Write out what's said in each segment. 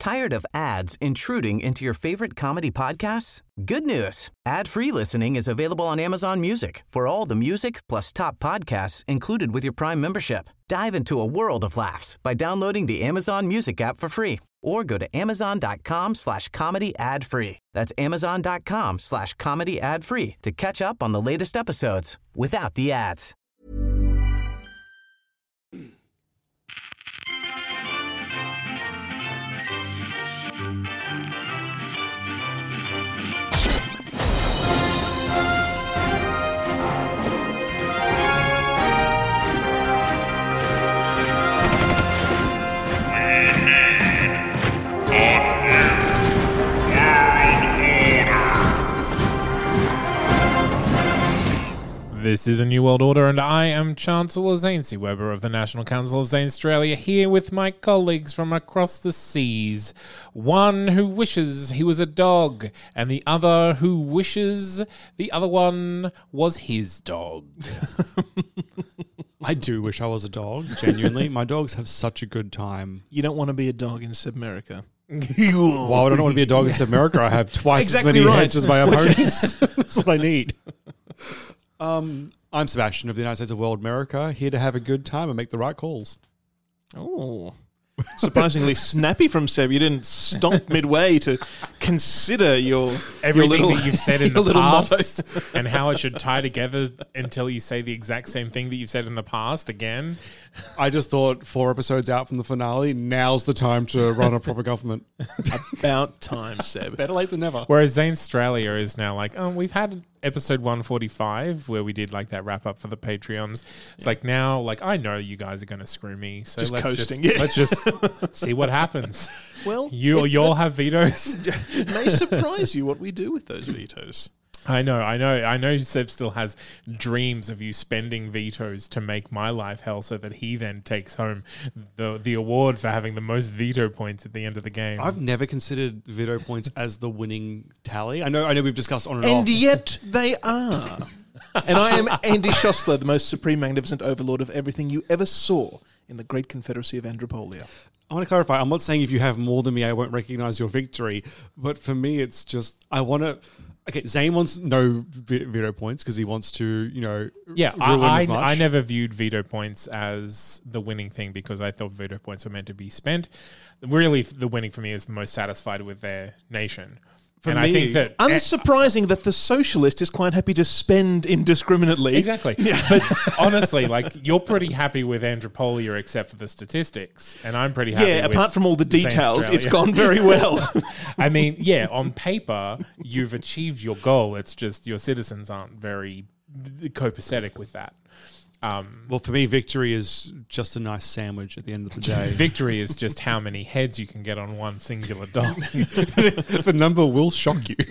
Tired of ads intruding into your favorite comedy podcasts? Good news. Ad-free listening is available on Amazon Music for all the music plus top podcasts included with your Prime membership. Dive into a world of laughs by downloading the Amazon Music app for free or go to amazon.com/comedy ad-free. That's amazon.com/comedy ad-free to catch up on the latest episodes without the ads. This is A New World Order, and I am Chancellor Zane C. Weber of the National Council of Zane Australia, here with my colleagues from across the seas. One who wishes he was a dog, and the other who wishes the other one was his dog. I do wish I was a dog, genuinely. My dogs have such a good time. You don't want to be a dog in Submerica. Why would I not want to be a dog in South America? I have twice Exactly as many right. heads as my opponents. That's what I need. I'm Sebastian of the United States of World America, here to have a good time and make the right calls. Oh, surprisingly snappy from Seb. You didn't stomp midway to consider Everything that you've said in the past motto. and how it should tie together until you say the exact same thing that you've said in the past again. I just thought 4 episodes out from the finale, now's the time to run a proper government. About time, Seb. Better late than never. Whereas Zane Australia is now like, oh, we've had episode 145 where we did like that wrap up for the Patreons. It's like now, like I know you guys are going to screw me, so Just let's coasting, let's just see what happens. Well, You'll have vetoes. it may surprise you what we do with those vetoes. I know. Seb still has dreams of you spending vetoes to make my life hell, so that he then takes home the award for having the most veto points at the end of the game. I've never considered veto points as the winning tally. I know we've discussed on and off. And yet they are. And I am Andy Schossler, the most supreme, magnificent overlord of everything you ever saw in the great confederacy of Andropolia. I want to clarify, I'm not saying if you have more than me, I won't recognize your victory. But for me, it's just, I want to... Okay, Zane wants no veto points because he wants to, ruin as much. I never viewed veto points as the winning thing because I thought veto points were meant to be spent. Really, the winning for me is the most satisfied with their nation. I think that unsurprising that the socialist is quite happy to spend indiscriminately. Exactly. Yeah. But honestly, like you're pretty happy with Andropolia except for the statistics, and I'm pretty happy. Yeah, apart from all the details, Australia. it's gone very well. I mean, yeah, on paper you've achieved your goal. It's just your citizens aren't very copacetic with that. Well, for me, victory is just a nice sandwich at the end of the day. Victory is just how many heads you can get on one singular dog. The number will shock you.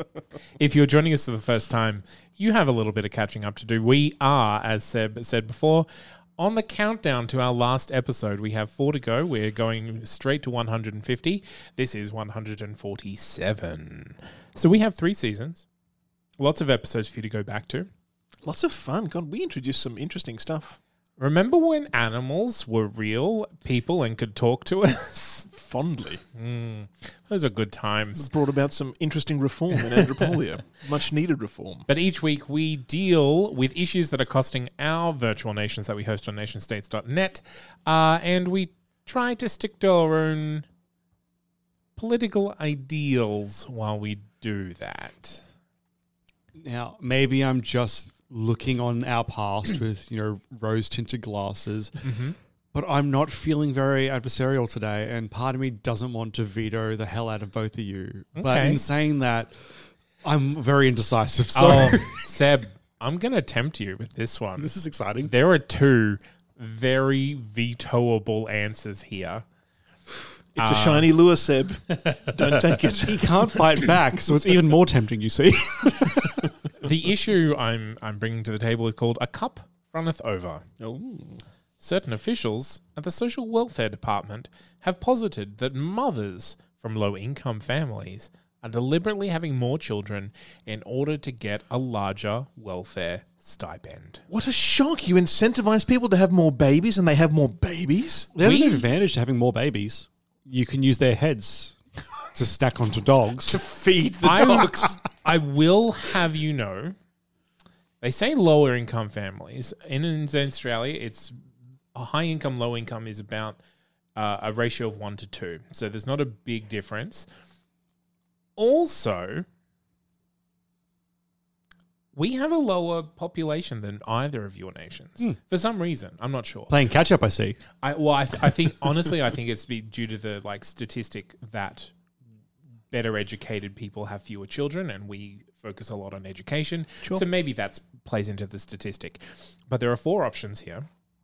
If you're joining us for the first time, you have a little bit of catching up to do. We are, as Seb said before, on the countdown to our last episode. We have 4 to go. We're going straight to 150. This is 147. So we have 3 seasons. Lots of episodes for you to go back to. Lots of fun. God, we introduced some interesting stuff. Remember when animals were real people and could talk to us? Fondly. Those are good times. Brought about some interesting reform in Andropolia. Much needed reform. But each week we deal with issues that are costing our virtual nations that we host on nationstates.net, and we try to stick to our own political ideals while we do that. Now, maybe I'm just looking on our past with, rose-tinted glasses, but I'm not feeling very adversarial today, and part of me doesn't want to veto the hell out of both of you. Okay. But in saying that, I'm very indecisive. So, Seb, I'm going to tempt you with this one. This is exciting. There are 2 very vetoable answers here. It's a shiny lure, Seb. Don't take it. He can't fight back, so it's even more tempting, you see. The issue I'm bringing to the table is called A Cup Runneth Over. Oh. Certain officials at the Social Welfare Department have posited that mothers from low-income families are deliberately having more children in order to get a larger welfare stipend. What a shock. You incentivize people to have more babies and they have more babies? There's an advantage to having more babies. you can use their heads to stack onto dogs. To feed the dogs. I will have you know, they say lower income families. In Australia, it's a high income, low income is about a ratio of 1 to 2. So there's not a big difference. Also, we have a lower population than either of your nations. For some reason. I'm not sure. Playing catch up, I see. I think, honestly, I think it's due to the statistic that better educated people have fewer children, and we focus a lot on education. Sure. So maybe that plays into the statistic. But there are 4 options here.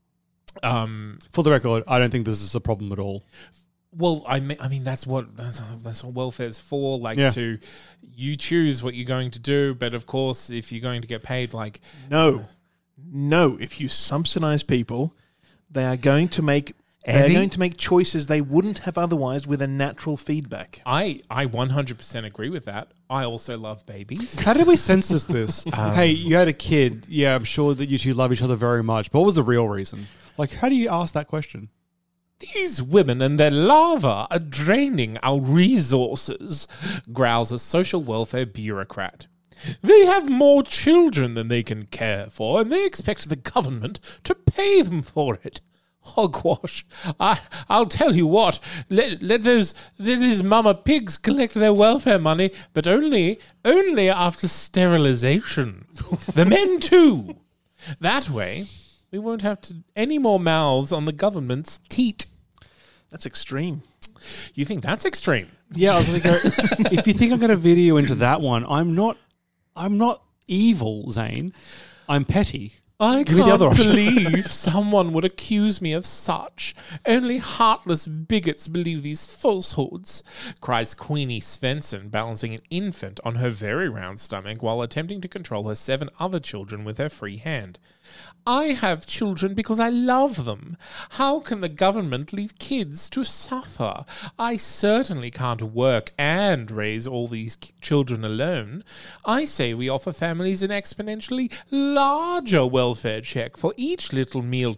For the record, I don't think this is a problem at all. Well, I mean that's what welfare's for. To you choose what you're going to do, but of course, if you're going to get paid, no. If you subsidize people, they are going to make choices they wouldn't have otherwise with a natural feedback. I 100% agree with that. I also love babies. How did we census this? Hey, you had a kid. Yeah, I'm sure that you two love each other very much. But what was the real reason? How do you ask that question? These women and their larvae are draining our resources, growls a social welfare bureaucrat. They have more children than they can care for, and they expect the government to pay them for it. Hogwash. I'll tell you what, let these mama pigs collect their welfare money, but only after sterilization. The men too. That way, we won't have any more mouths on the government's teat. That's extreme. You think that's extreme? Yeah, I was like, if you think I'm going to video into that one, I'm not evil, Zane. I'm petty. I can't believe someone would accuse me of such. Only heartless bigots believe these falsehoods, cries Queenie Svensson, balancing an infant on her very round stomach while attempting to control her 7 other children with her free hand. I have children because I love them. How can the government leave kids to suffer? I certainly can't work and raise all these children alone. I say we offer families an exponentially larger welfare check for each little meal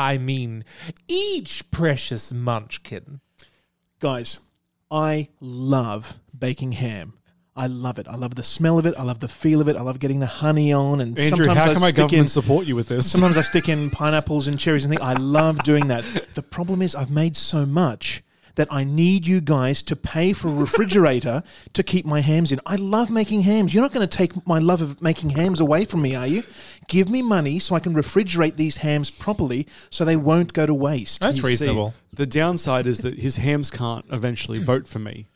each precious munchkin. Guys, I love baking ham. I love it. I love the smell of it. I love the feel of it. I love getting the honey on. And Andrew, sometimes how can my government support you with this? Sometimes I stick in pineapples and cherries and things. I love doing that. The problem is I've made so much that I need you guys to pay for a refrigerator to keep my hams in. I love making hams. You're not going to take my love of making hams away from me, are you? Give me money so I can refrigerate these hams properly so they won't go to waste. That's reasonable. The downside is that his hams can't eventually vote for me.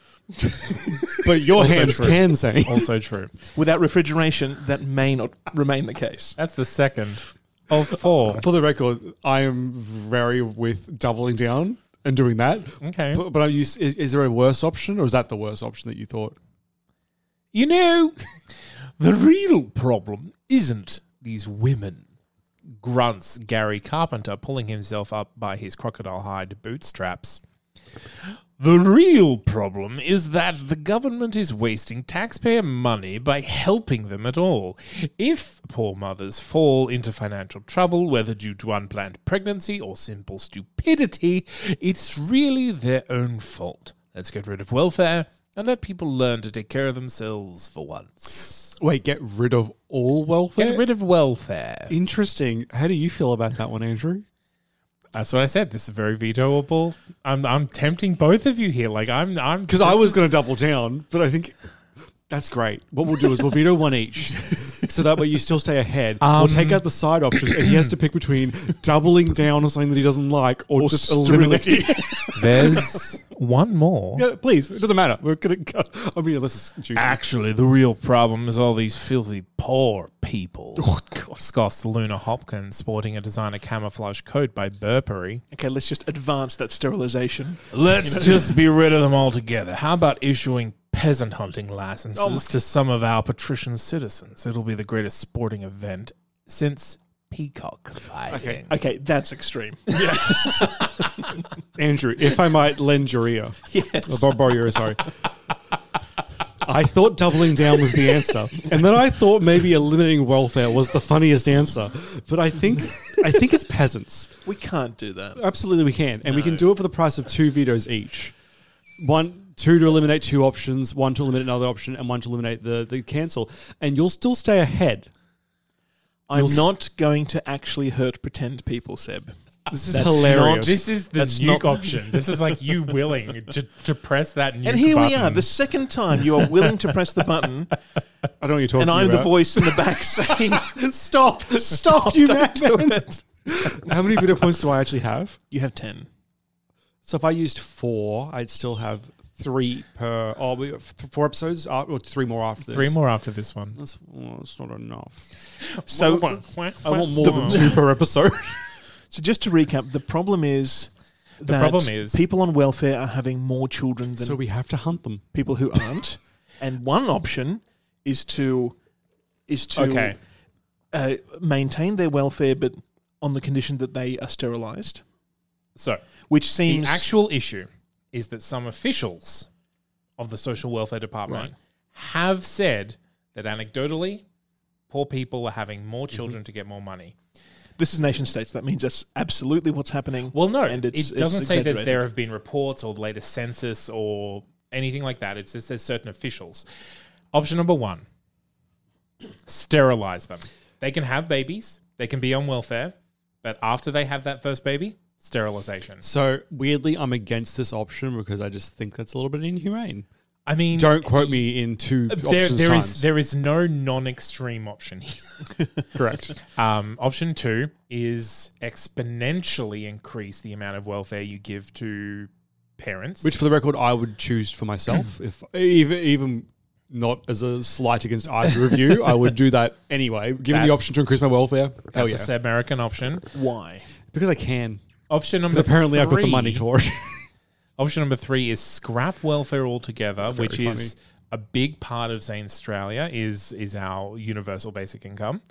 But your hams can say. Also true. Without refrigeration, that may not remain the case. That's the second of 4. For the record, I am very with doubling down and doing that. Okay. But is there a worse option, or is that the worst option that you thought? You know, the real problem isn't these women, grunts Gary Carpenter, pulling himself up by his crocodile hide bootstraps. The real problem is that the government is wasting taxpayer money by helping them at all. If poor mothers fall into financial trouble, whether due to unplanned pregnancy or simple stupidity, it's really their own fault. Let's get rid of welfare and let people learn to take care of themselves for once. Wait, get rid of all welfare? Get rid of welfare. Interesting. How do you feel about that one, Andrew? That's what I said. This is very vetoable. I'm tempting both of you here. I'm because I was going to double down, but I think that's great. What we'll do is we'll veto one each, so that way you still stay ahead. We'll take out the side options, and he has to pick between doubling down on something that he doesn't like, or just eliminating. There's one more. Yeah, please. It doesn't matter. We're gonna go. I mean, this is juicy. Actually, the real problem is all these filthy poor people. Oh, God. Scoffs Luna Hopkins, sporting a designer camouflage coat by Burberry. Okay, let's just advance that sterilization. Let's just be rid of them altogether. How about issuing peasant hunting licenses to some of our patrician citizens? It'll be the greatest sporting event since peacock fighting. Okay, that's extreme. Yeah. Andrew, if I might lend your ear. Yes. Or borrow your ear, sorry. I thought doubling down was the answer. And then I thought maybe eliminating welfare was the funniest answer. But I think it's peasants. We can't do that. Absolutely we can. And we can do it for the price of 2 vetoes each. two to eliminate two options, one to eliminate another option, and one to eliminate the cancel, and you'll still stay ahead. I'm not going to actually hurt pretend people, Seb. This is That's hilarious. not- This is the That's nuke not- option. This is like you willing to press that nuke And here button. we are, the second time you are willing to press the button, I don't know what you're talking and I'm about. the voice in the back saying, Stop, you don't do madman. it. How many video points do I actually have? You have 10. So if I used 4, I'd still have 3 per. Oh, we have 4 episodes, or 3 more after this. 3 more after this one. That's not enough. So, I want more than 2 per episode. so just to recap, the problem is that problem is- people on welfare are having more children than So we have to hunt them. people who aren't. And one option is to Okay. maintain their welfare, but on the condition that they are sterilised, So which seems the actual issue is that some officials of the social welfare department Right. have said that anecdotally, poor people are having more children to get more money. This is nation states. That means that's absolutely what's happening. Well, no, and it it's doesn't say that exaggerated. there have been reports or the latest census or anything like that. It just says certain officials. Option number 1, sterilize them. They can have babies. They can be on welfare. But after they have that first baby, sterilization. So weirdly, I'm against this option because I just think that's a little bit inhumane. I mean, Don't quote me in 2 options times. there is no non-extreme option here. Correct. Option 2 is exponentially increase the amount of welfare you give to parents. Which, for the record, I would choose for myself. If even not as a slight against either of you, I would do that anyway. Given That- the option to increase my welfare, hell that's yeah. a American option. Why? Because I can. Option number Because apparently I've got the 3 money for it. Option number 3 is scrap welfare altogether, Very which funny. is a big part of, say, Australia is our universal basic income.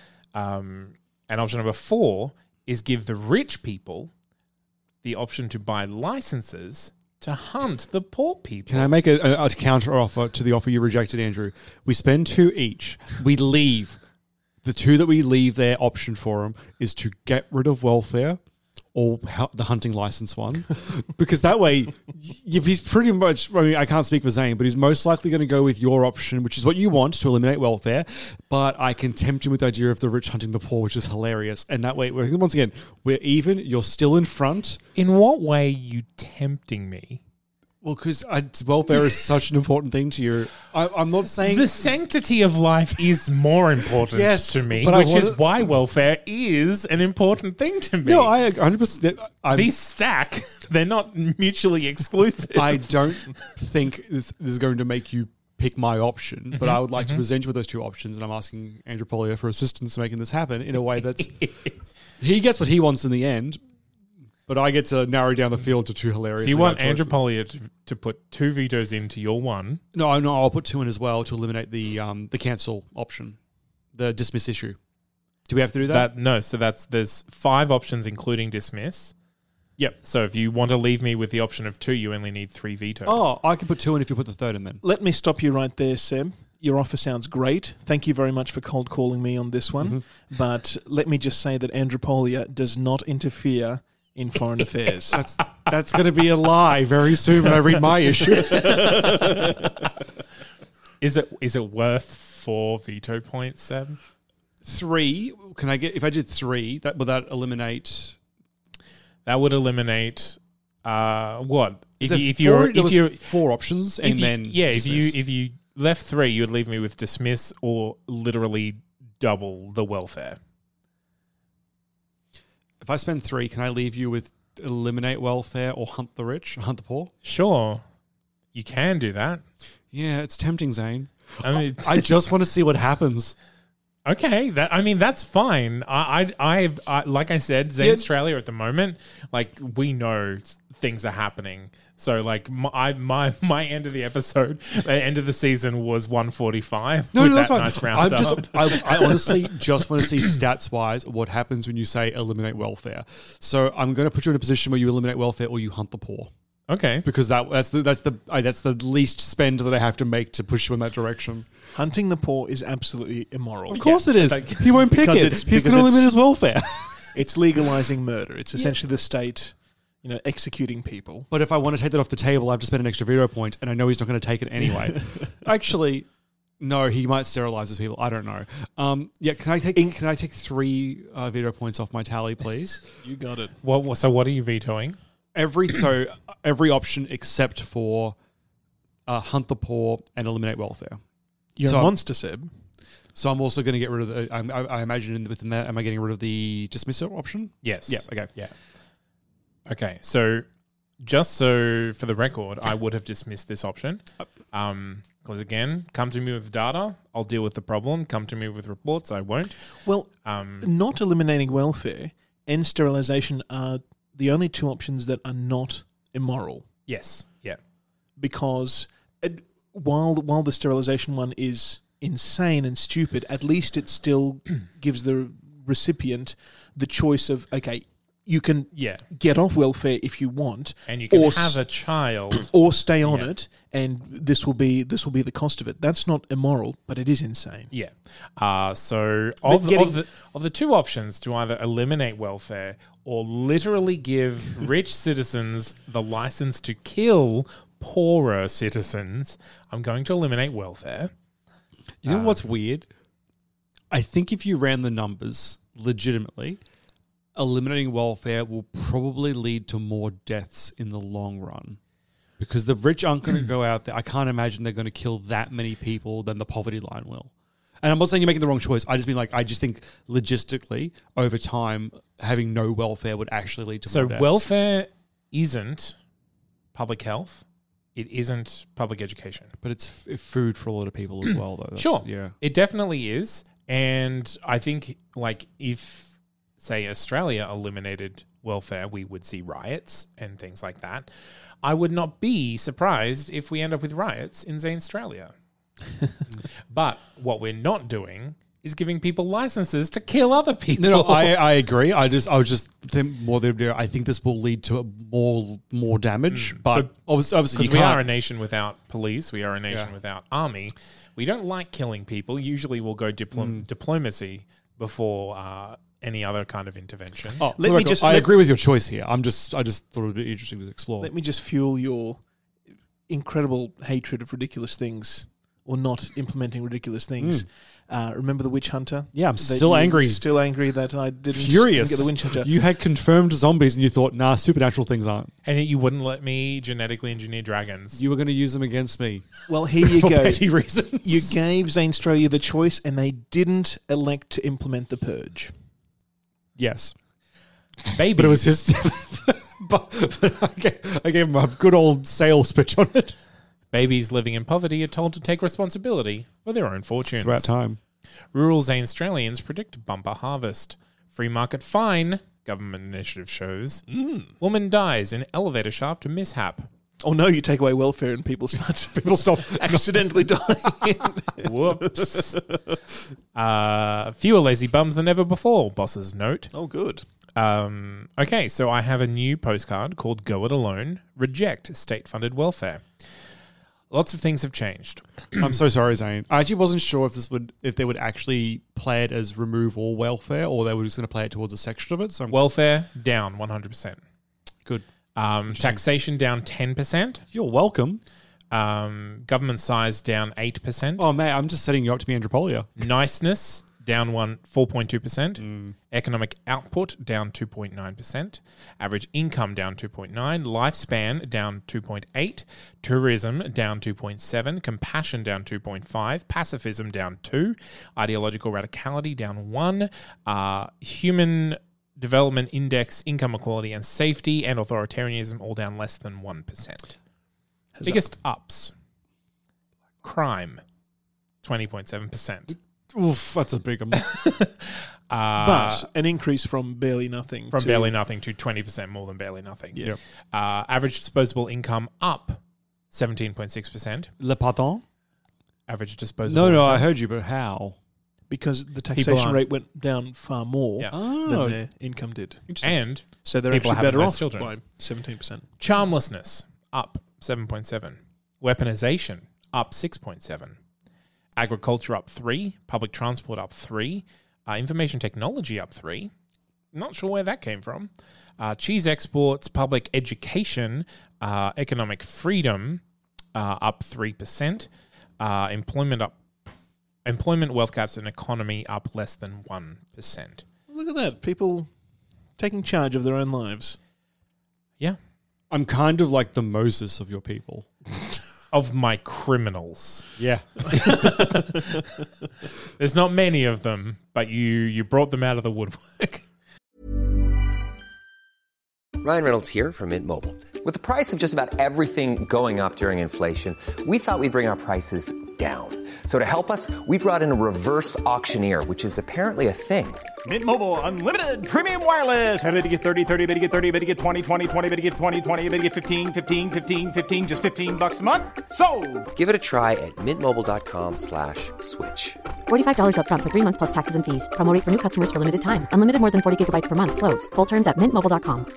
And option number 4 is give the rich people the option to buy licenses to hunt the poor people. Can I make a counter offer to the offer you rejected, Andrew? We spend 2 each. We leave. The 2 that we leave their option for them is to get rid of welfare or the hunting license one. Because that way, if he's pretty much, I mean, I can't speak for Zane, but he's most likely going to go with your option, which is what you want, to eliminate welfare. But I can tempt him with the idea of the rich hunting the poor, which is hilarious. And that way, once again, we're even. You're still in front. In what way are you tempting me? Well, because welfare is such an important thing to you. I'm not saying The sanctity of life is more important Yes, to me, but I which is wanna- why welfare is an important thing to me. No, I 100%. These stack, they're not mutually exclusive. I don't think this is going to make you pick my option, but I would like to present you with those 2 options, and I'm asking Andrew Pollier for assistance in making this happen in a way that's he gets what he wants in the end, but I get to narrow down the field to 2 hilarious. So you want Andrew Pollier to put 2 vetoes into your one. No, I'll put 2 in as well to eliminate the cancel option, the dismiss issue. Do we have to do that? So there's 5 options including dismiss. Yep. So if you want to leave me with the option of 2, you only need 3 vetoes. Oh, I can put 2 in if you put the 3rd in then. Let me stop you right there, Seb. Your offer sounds great. Thank you very much for cold calling me on this one. But let me just say that Andrew Pollier does not interfere in foreign affairs. That's going to be a lie very soon when I read my issue. Is it worth 4 veto points, Seb? 3, can I get, if I did 3, would that eliminate? That would eliminate what? There was 4 options and then dismiss. if you left 3, you would leave me with dismiss or literally double the welfare. If I spend 3, can I leave you with eliminate welfare or hunt the rich, hunt the poor? Sure, you can do that. Yeah, it's tempting, Zane. I mean, I just want to see what happens. okay, that's fine. I like I said, Zane Australia at the moment, like we know things are happening. So like my end of the episode, the end of the season was 145. No, with that's that fine. nice round up. I honestly just want to see stats wise what happens when you say eliminate welfare. So I'm going to put you in a position where you eliminate welfare or you hunt the poor. Okay, Because that's the least spend that I have to make to push you in that direction. Hunting the poor is absolutely immoral. Of course it is. He won't pick Because it. it's- He's because going to it's- eliminate his welfare. It's legalizing murder. It's essentially the state, executing people. But if I want to take that off the table, I have to spend an extra veto point, and I know he's not going to take it anyway. Actually, no, he might sterilize his people. I don't know. Can I take 3 veto points off my tally, please? You got it. So what are you vetoing? Every option except for hunt the poor and eliminate welfare. You're So- a monster, Seb. So I'm also going to get rid of the. I imagine within that, am I getting rid of the dismissal option? Yes. Yeah. Okay. Yeah. Okay. So just so for the record, I would have dismissed this option. Because again, come to me with data, I'll deal with the problem. Come to me with reports, I won't. Well, not eliminating welfare and sterilisation are the only 2 options that are not immoral. Yes. Yeah. Because while the sterilisation one is insane and stupid, at least it still gives the recipient the choice of, okay, you can get off welfare if you want, And you can have a child. or stay on it, and this will be the cost of it. That's not immoral, but it is insane. Yeah. So of the 2 options to either eliminate welfare or literally give rich citizens the license to kill poorer citizens, I'm going to eliminate welfare. You know what's weird? I think if you ran the numbers legitimately, eliminating welfare will probably lead to more deaths in the long run. Because the rich aren't going to go out there. I can't imagine they're going to kill that many people than the poverty line will. And I'm not saying you're making the wrong choice. I just think logistically, over time, having no welfare would actually lead to more deaths. So welfare isn't public health. It isn't public education. But it's food for a lot of people as well, though. Sure. Yeah. It definitely is. And I think, if, say, Australia eliminated welfare, we would see riots and things like that. I would not be surprised if we end up with riots in Australia. But what we're not doing is giving people licenses to kill other people. No, I agree. I was just think more than I think this will lead to more damage. But obviously, because we are a nation without police, we are a nation without army. We don't like killing people. Usually, we'll go diplomacy before any other kind of intervention. Oh, I agree with your choice here. I just thought it would be interesting to explore. Let me just fuel your incredible hatred of ridiculous things, or not implementing ridiculous things. Remember the witch hunter? Yeah, I'm still angry. Still angry that I didn't get the witch hunter. You had confirmed zombies and you thought, nah, supernatural things aren't. And yet you wouldn't let me genetically engineer dragons. You were going to use them against me. Well, here you for go. petty reasons. You gave Australia the choice and they didn't elect to implement the purge. Yes. Babies. But it was his... I gave him a good old sales pitch on it. Babies living in poverty are told to take responsibility for their own fortunes. It's about time. Rural Australians predict bumper harvest. Free market fine, government initiative shows. Woman dies in elevator shaft mishap. Oh no, you take away welfare and people stop accidentally dying. Whoops. Fewer lazy bums than ever before, bosses note. Oh, good. Okay, so I have a new postcard called Go It Alone, Reject State-Funded Welfare. Lots of things have changed. I'm so sorry, Zane. I actually wasn't sure if they would actually play it as remove all welfare or they were just going to play it towards a section of it. So Welfare down 100%. Good. Taxation down 10%. You're welcome. Government size down 8%. Oh, mate, I'm just setting you up to be Andropolia. Niceness down 4.2%. Economic output down 2.9%. Average income down 2.9%. Lifespan down 2.8%. Tourism down 2.7%. Compassion down 2.5%. Pacifism down 2%. Ideological radicality down 1%. Human Development Index, income equality and safety, and authoritarianism all down less than 1%. Biggest ups. Crime, 20.7%. Oof, that's a big amount. But an increase from barely nothing. From barely nothing to 20% more than barely nothing. Yeah. Average disposable income up 17.6%. Le pardon? Average disposable No, income. I heard you, but how? Because the taxation rate went down far more Yeah. than their income did. And So they're people actually having better less off children. by 17%. Charmlessness up 7.7%. Weaponization up 6.7%. Agriculture up 3%. Public transport up 3%. Information technology up 3%. Not sure where that came from. cheese exports, public education, economic freedom up 3%, employment, wealth gaps, and economy up less than 1%. Look at that. People taking charge of their own lives. Yeah. I'm kind of like the Moses of your people. Of my criminals. Yeah. There's not many of them, but you brought them out of the woodwork. Ryan Reynolds here from Mint Mobile. With the price of just about everything going up during inflation, we thought we'd bring our prices down. So to help us, we brought in a reverse auctioneer, which is apparently a thing. Mint Mobile Unlimited Premium Wireless. How to get 30, 30, bit to get 30, bit to get 20, 20, 20, bit to get 20, 20, bit to get 15, 15, 15, 15, just $15 a month? Sold! Give it a try at mintmobile.com/switch. $45 up front for 3 months plus taxes and fees. Promo rate for new customers for limited time. Unlimited more than 40 gigabytes per month. Slows full terms at mintmobile.com.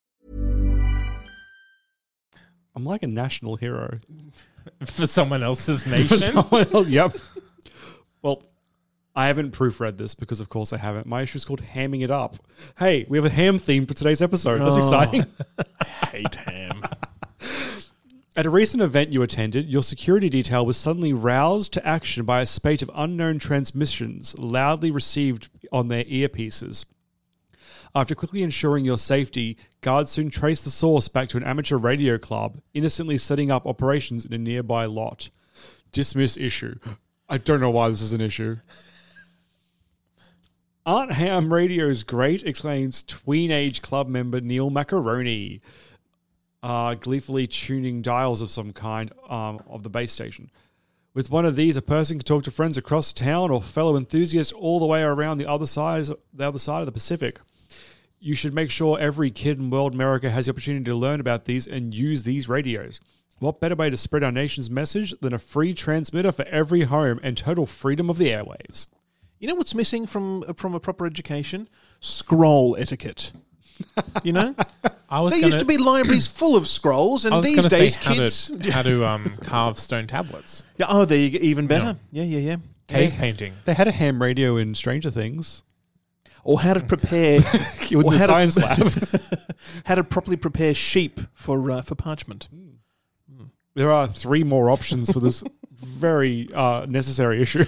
I'm like a national hero. For someone else's nation? Yep. Well, I haven't proofread this because, of course, I haven't. My issue is called Hamming It Up. Hey, we have a ham theme for today's episode. That's exciting. I hate ham. At a recent event you attended, your security detail was suddenly roused to action by a spate of unknown transmissions loudly received on their earpieces. After quickly ensuring your safety, guards soon traced the source back to an amateur radio club, innocently setting up operations in a nearby lot. Dismiss issue. I don't know why this is an issue. Aren't ham radios great? Exclaims tween-age club member Neil Macaroni, gleefully tuning dials of some kind of the base station. With one of these, a person can talk to friends across town or fellow enthusiasts all the way around the other side of the Pacific. You should make sure every kid in world America has the opportunity to learn about these and use these radios. What better way to spread our nation's message than a free transmitter for every home and total freedom of the airwaves? You know what's missing from a proper education? Scroll etiquette. You know? There used to be libraries full of scrolls, and these days kids... How to carve stone tablets. Yeah, oh, there you go. Even better. Yeah. Cave painting. They had a ham radio in Stranger Things. Or how to prepare... With the science lab. How to properly prepare sheep for parchment. There are 3 more options for this very necessary issue.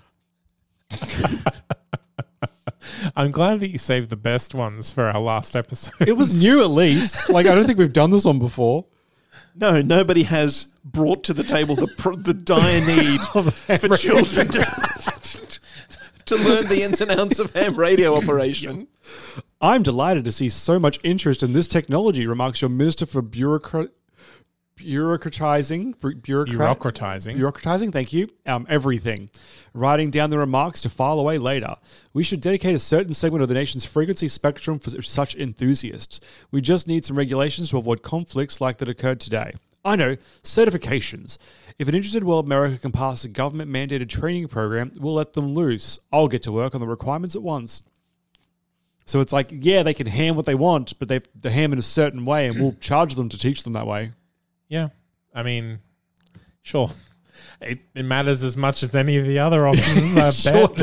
I'm glad that you saved the best ones for our last episode. It was new at least. Like, I don't think we've done this one before. No, nobody has brought to the table the dire need for children to learn the ins and outs of ham radio operation. I'm delighted to see so much interest in this technology, remarks your Minister for Bureaucratizing, thank you, everything. Writing down the remarks to file away later. We should dedicate a certain segment of the nation's frequency spectrum for such enthusiasts. We just need some regulations to avoid conflicts like that occurred today. I know, certifications. If an interested world America can pass a government-mandated training program, we'll let them loose. I'll get to work on the requirements at once. So it's like, yeah, they can ham what they want, but they ham in a certain way, and we'll charge them to teach them that way. Yeah. I mean, sure. It matters as much as any of the other options, I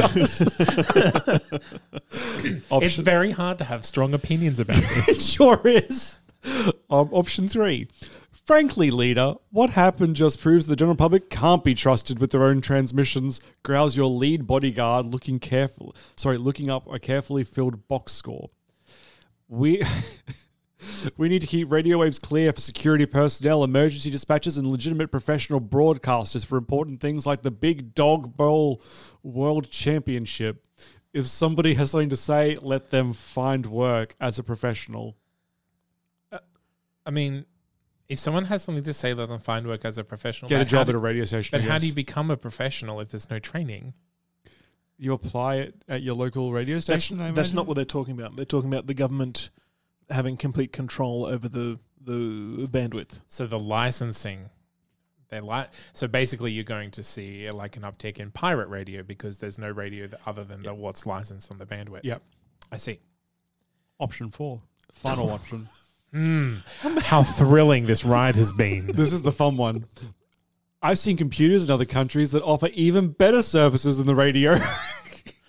bet. It's very hard to have strong opinions about it. It sure is. Option 3. Frankly, leader, what happened just proves the general public can't be trusted with their own transmissions, growls your lead bodyguard looking up a carefully filled box score. We need to keep radio waves clear for security personnel, emergency dispatchers, and legitimate professional broadcasters for important things like the Big Dog Bowl World Championship. If somebody has something to say, let them find work as a professional. I mean, if someone has something to say, let them find work as a professional. Get a job at a radio station. But how do you become a professional if there's no training? You apply it at your local radio station? That's not what they're talking about. They're talking about the government having complete control over the bandwidth. So the licensing, so basically you're going to see like an uptick in pirate radio because there's no radio other than what's licensed on the bandwidth. Yep. I see. Option 4. Final option. How thrilling this ride has been. This is the fun one. I've seen computers in other countries that offer even better services than the radio.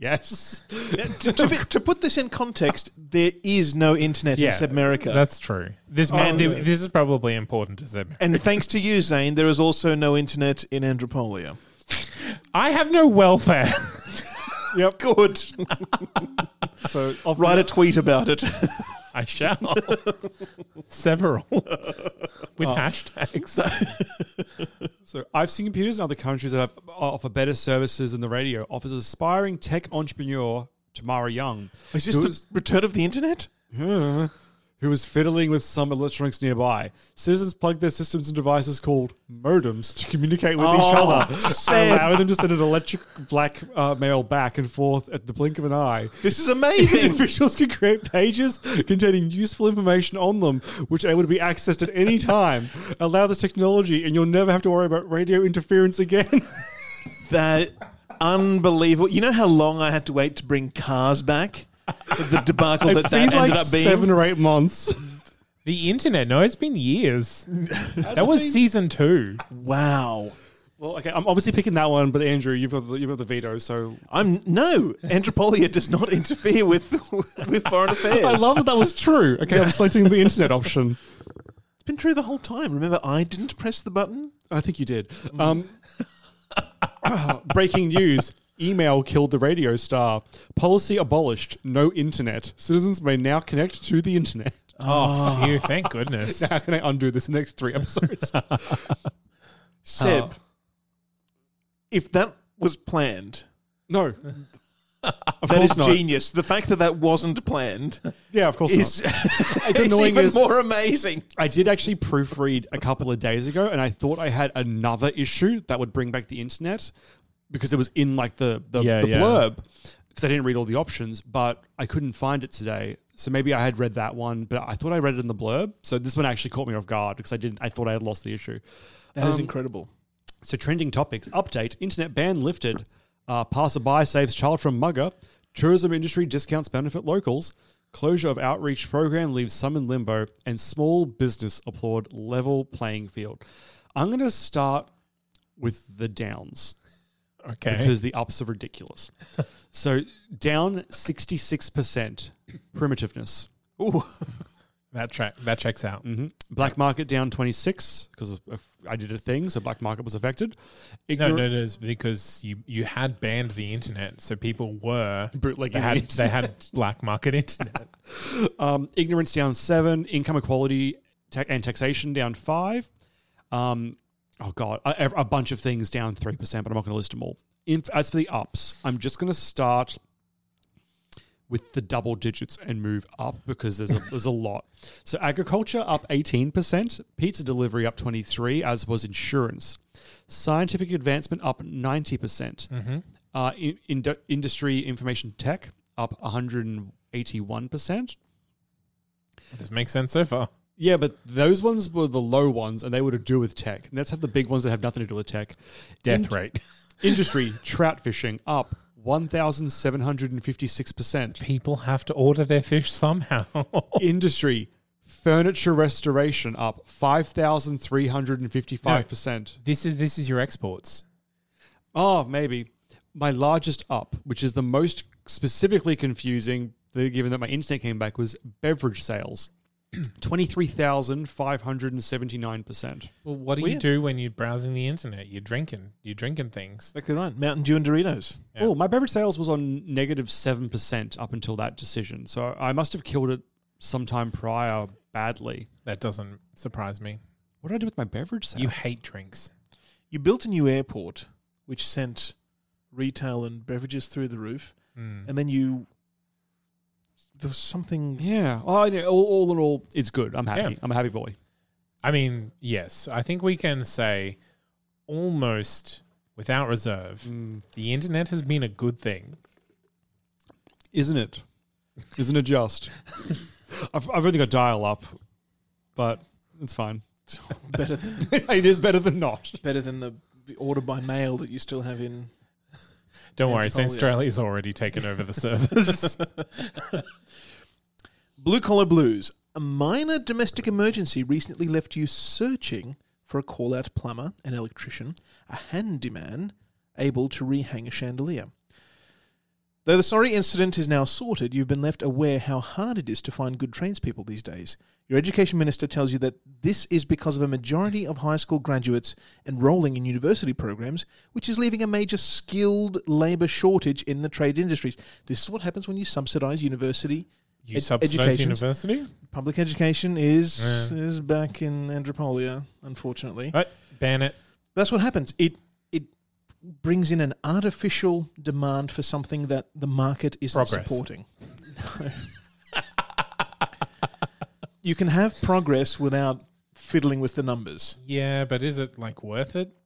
Yes. To put this in context, there is no internet in Sebmerica. That's true. This is probably important to Sebmerica. And thanks to you, Zane, there is also no internet in Andropolia. I have no welfare. Yep. Good. So write a tweet about it. I shall. Several. With hashtags. So I've seen computers in other countries that offer better services than the radio offers aspiring tech entrepreneur Tamara Young. Is this the return of the internet? Who was fiddling with some electronics nearby. Citizens plugged their systems and devices called modems to communicate with each other, allowing them to send an electric black mail back and forth at the blink of an eye. This is amazing. Individuals can create pages containing useful information on them, which are able to be accessed at any time. Allow this technology, and you'll never have to worry about radio interference again. That unbelievable. You know how long I had to wait to bring cars back? The debacle that ended up being 7 or 8 months. The internet? No, it's been years. That was season 2. Wow. Well, okay, I'm obviously picking that one, but Andrew, you've got the veto, so Andropolia does not interfere with foreign affairs. I love that was true. Okay, I'm selecting the internet option. It's been true the whole time. Remember, I didn't press the button. I think you did. Breaking news. Email killed the radio star. Policy abolished. No internet. Citizens may now connect to the internet. Oh, phew, thank goodness. How can I undo this in the next 3 episodes? Seb, if that was planned... No. That is genius. The fact that wasn't planned yeah, of course is it's even more amazing. I did actually proofread a couple of days ago, and I thought I had another issue that would bring back the internet, because it was in like the blurb, because I didn't read all the options, but I couldn't find it today. So maybe I had read that one, but I thought I read it in the blurb. So this one actually caught me off guard because I thought I had lost the issue. That is incredible. So trending topics, update, internet ban lifted, passerby saves child from mugger, tourism industry discounts benefit locals, closure of outreach program leaves some in limbo, and small business applaud level playing field. I'm going to start with the downs. Okay. Because the ups are ridiculous. So down 66%. Primitiveness. Ooh. That checks out. Mm-hmm. Black market down 26 because I did a thing, so black market was affected. No, it's because you had banned the internet, so people were bootlegging. They had black market internet. Ignorance down 7. Income equality and taxation down 5. Oh, God, a bunch of things down 3%, but I'm not going to list them all. As for the ups, I'm just going to start with the double digits and move up because there's a lot. So agriculture up 18%, pizza delivery up 23%, as was insurance. Scientific advancement up 90%. Mm-hmm. Industry information tech up 181%. This makes sense so far. Yeah, but those ones were the low ones, and they were to do with tech. And let's have the big ones that have nothing to do with tech. Death rate. Industry, trout fishing, up 1,756%. People have to order their fish somehow. Industry, furniture restoration, up 5,355%. No, this is your exports. Oh, maybe. My largest up, which is the most specifically confusing, given that my internet came back, was beverage sales. 23,579%. Well, what do you do when you're browsing the internet? You're drinking things. Exactly right. Mountain Dew and Doritos. Yeah. Oh, my beverage sales was on -7% up until that decision. So I must have killed it sometime prior badly. That doesn't surprise me. What did I do with my beverage sales? You hate drinks. You built a new airport, which sent retail and beverages through the roof, and then there was something... Yeah. All in all, it's good. I'm happy. Yeah. I'm a happy boy. I mean, yes. I think we can say almost without reserve, the internet has been a good thing. Isn't it? Isn't it just? I've only got dial-up, but it's fine. It's better than... It is better than not. Better than the order by mail that you still have in... Don't worry, Australia's already taken over the service. Blue Collar Blues. A minor domestic emergency recently left you searching for a call-out plumber, an electrician, a handyman able to rehang a chandelier. Though the sorry incident is now sorted, you've been left aware how hard it is to find good tradespeople these days. Your education minister tells you that this is because of a majority of high school graduates enrolling in university programs, which is leaving a major skilled labour shortage in the trade industries. This is what happens when you subsidise university subsidise university? Public education is back in Andropolia, unfortunately. Right, ban it. That's what happens. It brings in an artificial demand for something that the market isn't supporting. No. You can have progress without fiddling with the numbers. Yeah, but is it worth it?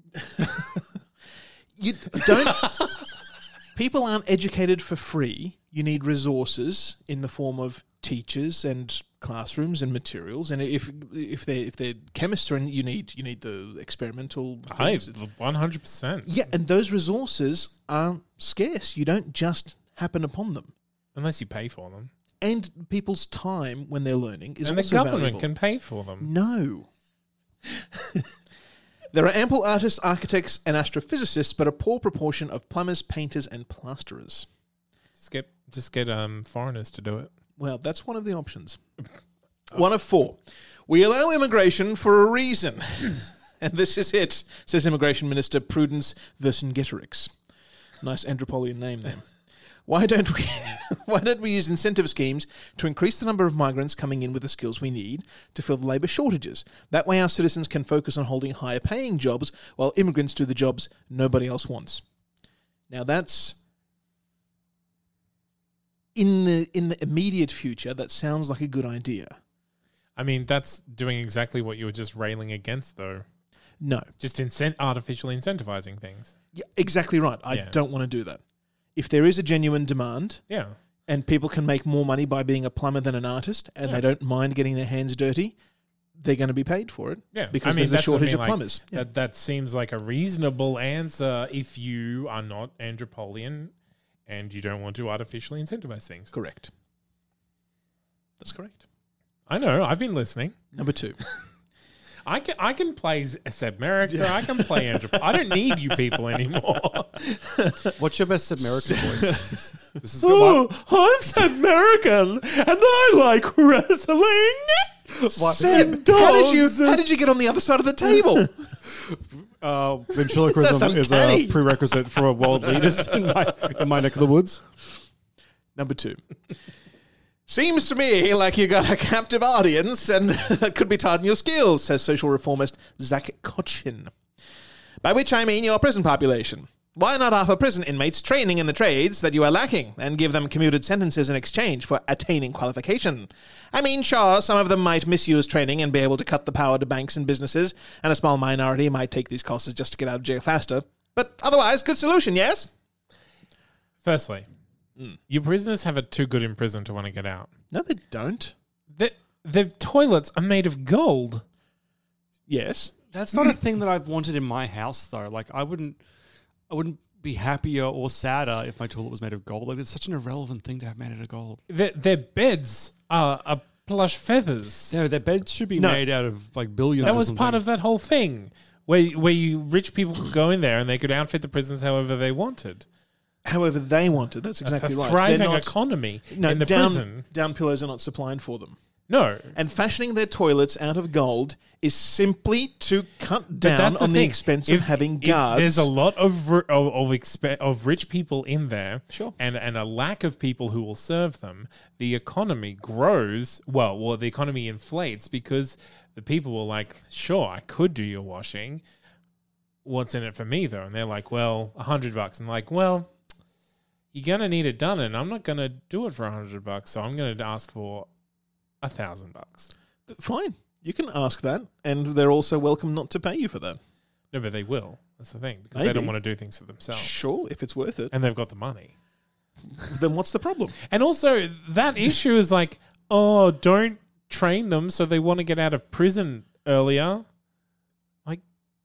You don't. People aren't educated for free. You need resources in the form of teachers and classrooms and materials. And if they're chemists, you need the experimental things. 100%. Yeah, and those resources are scarce. You don't just happen upon them. Unless you pay for them. And people's time when they're learning is and also the government valuable. can pay for them. No. There are ample artists, architects, and astrophysicists, but a poor proportion of plumbers, painters, and plasterers. Just get foreigners to do it. Well, that's one of the options. One of 4. We allow immigration for a reason. And this is it, says Immigration Minister Prudence Vercingetorix. Nice Andropolian name there. Why don't we use incentive schemes to increase the number of migrants coming in with the skills we need to fill the labour shortages? That way our citizens can focus on holding higher paying jobs while immigrants do the jobs nobody else wants. Now that's in the immediate future, that sounds like a good idea. I mean, that's doing exactly what you were just railing against, though. No. Just artificially incentivizing things. Yeah, exactly right. I don't want to do that. If there is a genuine demand, and people can make more money by being a plumber than an artist, and they don't mind getting their hands dirty, they're going to be paid for it. Yeah, because there's a shortage of plumbers. That seems like a reasonable answer if you are not Andropolian and you don't want to artificially incentivize things. Correct. That's correct. I know. I've been listening. Number 2. I can play Seb Merrick. I can play Andrew. I don't need you people anymore. What's your best Seb Merrick voice? This is I'm Seb American, and I like wrestling. Seb, how did you get on the other side of the table? Ventriloquism is a prerequisite for world leaders in my neck of the woods. Number 2. Seems to me like you got a captive audience and that could be taught in your skills, says social reformist Zach Kotchin. By which I mean your prison population. Why not offer prison inmates training in the trades that you are lacking and give them commuted sentences in exchange for attaining qualification? I mean, sure, some of them might misuse training and be able to cut the power to banks and businesses, and a small minority might take these courses just to get out of jail faster. But otherwise, good solution, yes? Firstly, your prisoners have it too good in prison to want to get out. No, they don't. The toilets are made of gold. Yes. That's not a thing that I've wanted in my house, though. Like, I wouldn't be happier or sadder if my toilet was made of gold. Like, it's such an irrelevant thing to have made out of gold. Their beds are plush feathers. No, their beds should be made out of billions. That was part of that whole thing, where you rich people could go in there and they could outfit the prisons however they wanted. However they wanted. That's exactly right. A thriving economy in the prison. Down pillows are not supplied for them. No. And fashioning their toilets out of gold is simply to cut down on the expense of having guards. There's a lot of rich people in there, sure, and a lack of people who will serve them. The economy grows. Well, the economy inflates because the people were like, sure, I could do your washing. What's in it for me, though? And they're like, well, $100. And like, well, you're going to need it done, and I'm not going to do it for $100, so I'm going to ask for $1,000. Fine. You can ask that, and they're also welcome not to pay you for that. No, but they will. That's the thing, because they don't want to do things for themselves. Sure, if it's worth it. And they've got the money. Then what's the problem? And also, that issue is like, oh, don't train them so they want to get out of prison earlier. Like,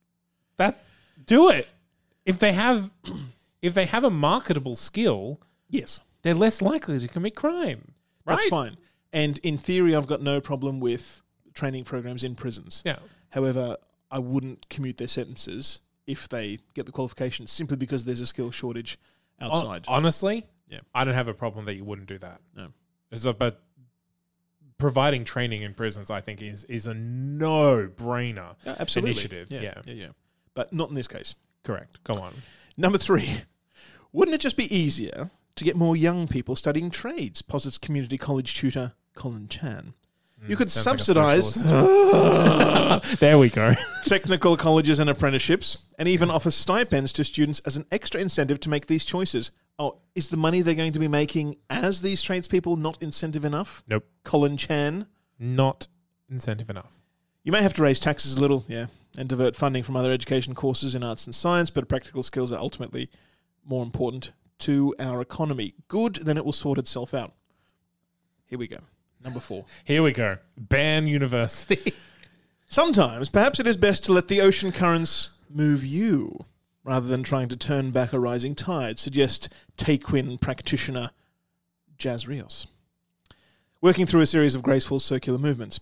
do it. If they have a marketable skill, yes, they're less likely to commit crime. Right? That's fine. And in theory, I've got no problem with training programs in prisons. Yeah. However, I wouldn't commute their sentences if they get the qualifications simply because there's a skill shortage outside. Honestly, Yeah. I don't have a problem that you wouldn't do that. No. But providing training in prisons, I think, is a no-brainer Absolutely. initiative. Yeah. But not in this case. Correct. Go on. Number 3. Wouldn't it just be easier to get more young people studying trades, posits community college tutor Colin Chan. You could Sounds like a subsidise There we go. technical colleges and apprenticeships and even offer stipends to students as an extra incentive to make these choices. Oh, is the money they're going to be making as these tradespeople not incentive enough? Nope. Colin Chan? Not incentive enough. You may have to raise taxes a little, and divert funding from other education courses in arts and science, but practical skills are ultimately more important to our economy. Good, then it will sort itself out. Here we go. Number 4. Here we go. Ban university. Sometimes, perhaps it is best to let the ocean currents move you, rather than trying to turn back a rising tide, suggest Taekwin practitioner Jazz Rios. Working through a series of graceful circular movements.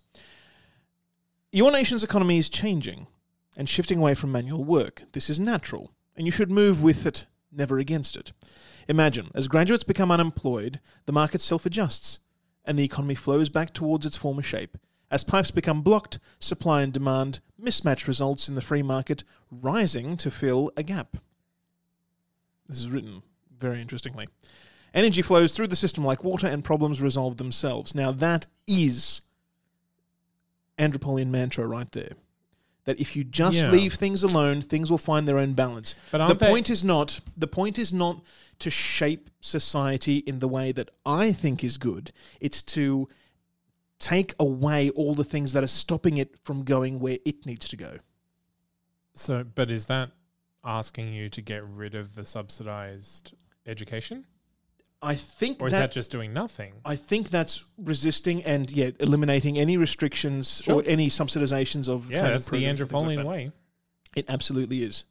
Your nation's economy is changing and shifting away from manual work. This is natural, and you should move with it, never against it. Imagine, as graduates become unemployed, the market self-adjusts, and the economy flows back towards its former shape. As pipes become blocked, supply and demand mismatch results in the free market rising to fill a gap. This is written very interestingly. Energy flows through the system like water and problems resolve themselves. Now that is Andropolian mantra right there. That if you just leave things alone, things will find their own balance. But the point is not to shape society in the way that I think is good. It's to take away all the things that are stopping it from going where it needs to go. So, but is that asking you to get rid of the subsidized education? I think Or is that just doing nothing? I think that's resisting and eliminating any restrictions or any subsidizations of training that's the programs and things like Andropolian that. way. It absolutely is.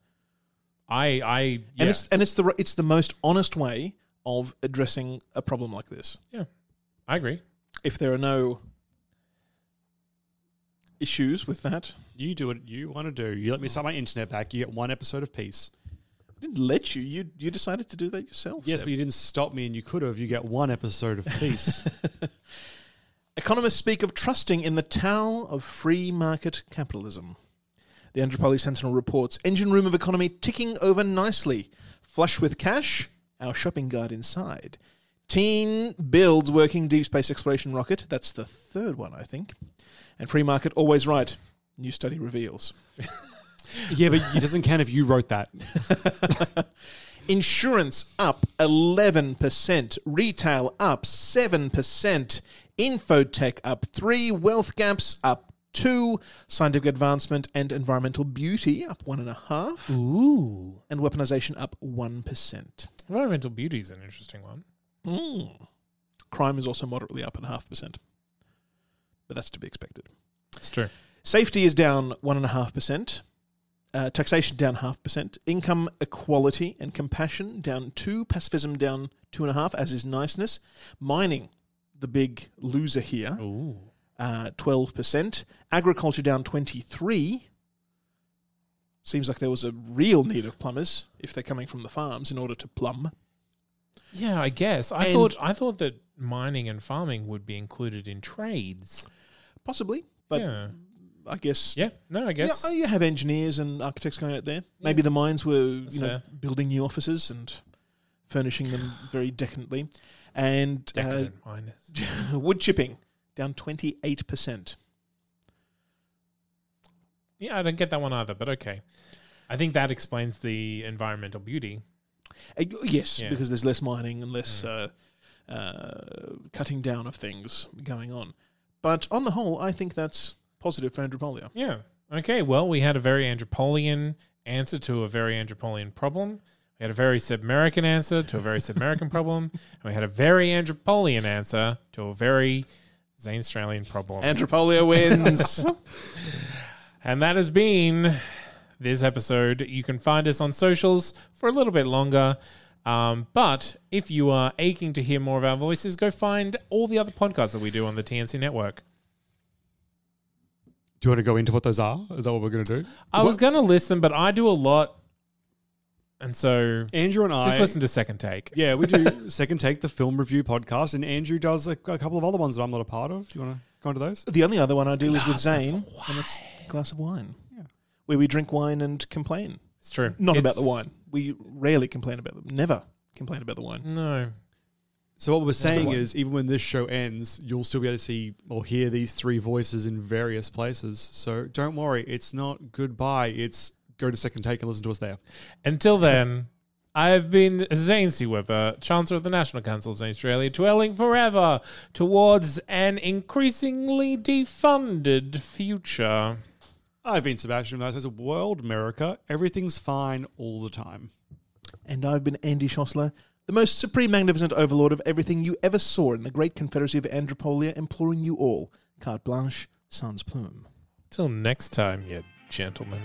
And it's the most honest way of addressing a problem like this. Yeah, I agree. If there are no issues with that, You do what you want to do. You let me start my internet back. You get one episode of peace. I didn't let you. You decided to do that yourself. Yes, Seb. but you didn't stop me, and you could have. You get one episode of peace. Economists speak of trusting in the Tao of free market capitalism. The Andropoli Sentinel reports, engine room of economy ticking over nicely. Flush with cash, our shopping guide inside. Teen builds working deep space exploration rocket. That's the third one, I think. And free market always right. New study reveals. Yeah, but it doesn't count if you wrote that. Insurance up 11%. Retail up 7%. Infotech up 3%. Wealth gaps up 2%. Scientific advancement and environmental beauty up 1.5%. Ooh. And weaponization up 1%. Environmental beauty is an interesting one. Crime is also moderately up 0.5%. But that's to be expected. It's true. Safety is down 1.5%. Taxation down 0.5%. Income equality and compassion down 2%. Pacifism down 2.5%, as is niceness. Mining, the big loser here, Ooh. 12%. Agriculture down 23%. Seems like there was a real need of plumbers if they're coming from the farms in order to plumb. Yeah, I guess. I thought that mining and farming would be included in trades. Possibly, but yeah. I guess. Yeah, no, I guess. Yeah, you have engineers and architects going out there. Maybe the mines were fair. building new offices and furnishing them very decadently. And Decadent miners. wood chipping down 28%. Yeah, I don't get that one either, but okay. I think that explains the environmental beauty. Yes, Yeah. because there's less mining and less cutting down of things going on. But on the whole, I think that's positive for Andropolia. Yeah. Okay, well, we had a very Andropolian answer to a very Andropolian problem. We had a very Sub-American answer to a very Sub-American problem. And we had a very Andropolian answer to a very Zane-Australian problem. Andropolia wins. And that has been this episode. You can find us on socials for a little bit longer. But if you are aching to hear more of our voices, go find all the other podcasts that we do on the TNC network. Do you want to go into what those are? Is that what we're going to do? I was going to list them, but I do a lot And so Andrew and I just listen to Second Take. Yeah, we do Second Take, the film review podcast, and Andrew does a couple of other ones that I'm not a part of. Do you want to go into those? The only other one I do is with Zane, and it's Glass of Wine, where we drink wine and complain. It's true. Not about the wine. We rarely complain about them. Never complain about the wine. No. So what we're saying is, even when this show ends, you'll still be able to see or hear these three voices in various places. So don't worry, it's not goodbye. It's go to Second Take and listen to us there. Until then, I have been Zane C. Weber, Chancellor of the National Council of Australia, dwelling forever towards an increasingly defunded future. I've been Sebastian, and that says World America, everything's fine all the time. And I've been Andy Schossler, the most supreme magnificent overlord of everything you ever saw in the great confederacy of Andropolia, imploring you all, carte blanche, sans plume. Till next time, you gentlemen.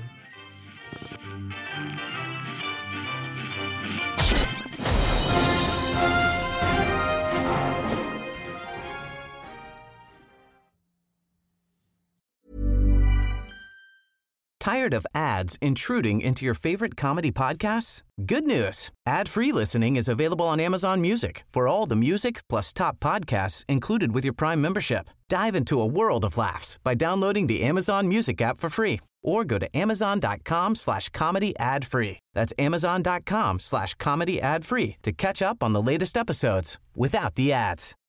Tired of ads intruding into your favorite comedy podcasts? Good news. Ad-free listening is available on Amazon Music for all the music plus top podcasts included with your Prime membership. Dive into a world of laughs by downloading the Amazon Music app for free or go to amazon.com/comedy ad-free. That's amazon.com/comedy ad-free to catch up on the latest episodes without the ads.